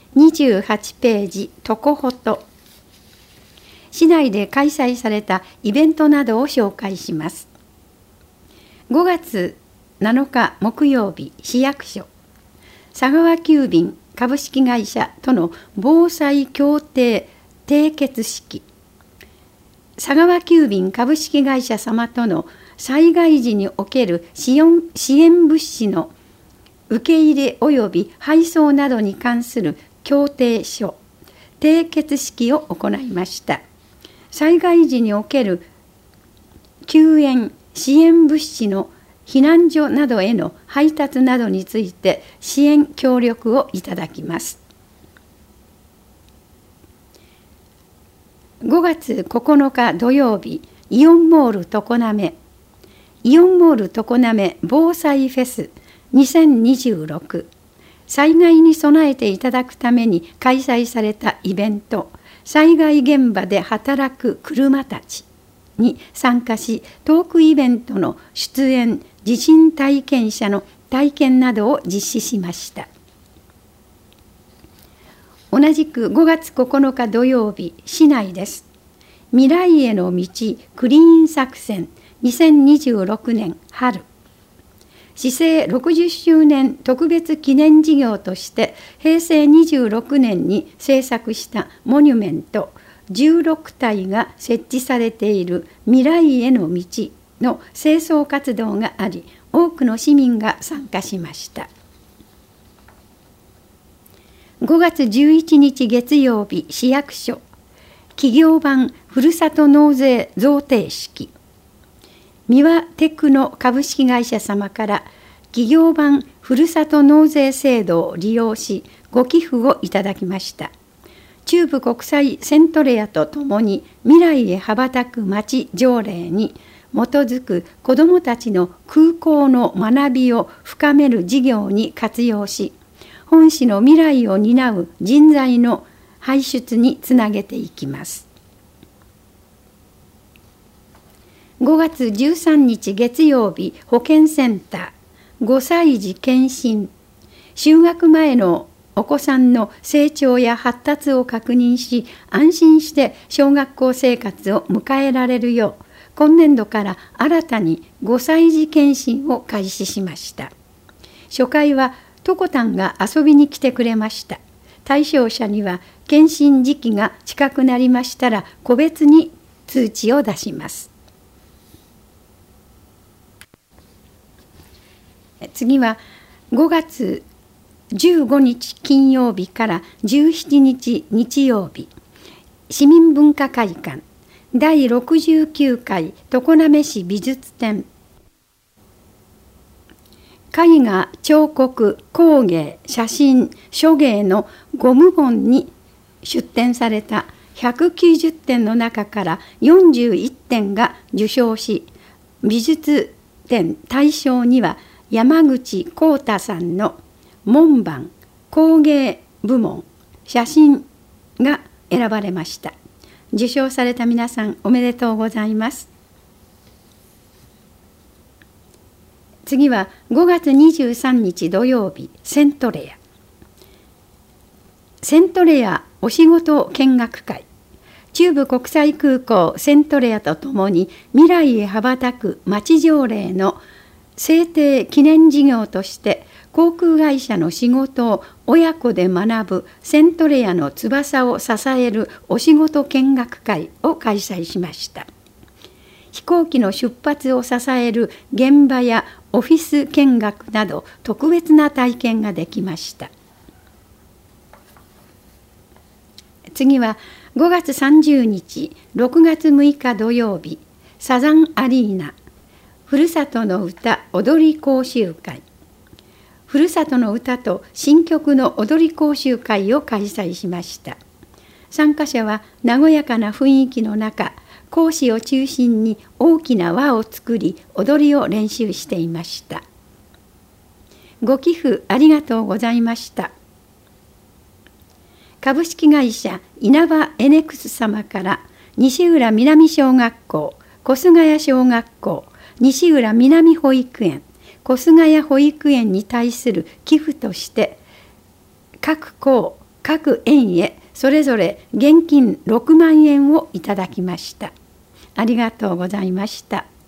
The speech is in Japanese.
28ページトコホト。市内で開催されたイベントなどを紹介します。5月7日木曜日、市役所佐川急便株式会社との防災協定締結式。佐川急便株式会社様との災害時における支援物資の受け入れ及び配送などに関する協定書締結式を行いました。災害時における救援支援物資の避難所などへの配達などについて支援協力をいただきます。5月9日土曜日、イオンモール常滑イオンモール常滑防災フェス2026、災害に備えていただくために開催されたイベント、災害現場で働く車たちに参加し、トークイベントの出演、地震体験者の体験などを実施しました。同じく5月9日土曜日、市内です。未来への道クリーン作戦2026年春。市政60周年特別記念事業として平成26年に制作したモニュメント16体が設置されている未来への道の清掃活動があり、多くの市民が参加しました。5月11日月曜日、市役所企業版ふるさと納税贈呈式。三輪テクノ株式会社様から企業版ふるさと納税制度を利用しご寄付をいただきました。中部国際セントレアとともに未来へ羽ばたくまち条例に基づく子どもたちの空港の学びを深める事業に活用し、本市の未来を担う人材の輩出につなげていきます。5月13日月曜日、保健センター5歳児検診。就学前のお子さんの成長や発達を確認し、安心して小学校生活を迎えられるよう、今年度から新たに5歳児検診を開始しました。初回はトコタンが遊びに来てくれました。対象者には検診時期が近くなりましたら個別に通知を出します。次は5月15日金曜日から17日日曜日、市民文化会館第69回常滑市美術展。絵画、彫刻、工芸、写真、書芸の5部門に出展された190点の中から41点が受賞し、美術展大賞には山口浩太さんの門番工芸部門写真が選ばれました。受賞された皆さんおめでとうございます。次は5月23日土曜日、セントレアお仕事見学会。中部国際空港セントレアとともに未来へ羽ばたくまち条例の制定記念事業として航空会社の仕事を親子で学ぶセントレアの翼を支えるお仕事見学会を開催しました。飛行機の出発を支える現場やオフィス見学など特別な体験ができました。次は5月30日、6月6日土曜日、サザンアリーナふるさとの歌踊り講習会。ふるさとの歌と新曲の踊り講習会を開催しました。参加者は和やかな雰囲気の中、講師を中心に大きな輪を作り、踊りを練習していました。ご寄付ありがとうございました。株式会社稲葉エネクス様から西浦南小学校、小菅谷小学校、西浦南保育園、小菅谷保育園に対する寄付として各校各園へそれぞれ現金6万円をいただきました。ありがとうございました。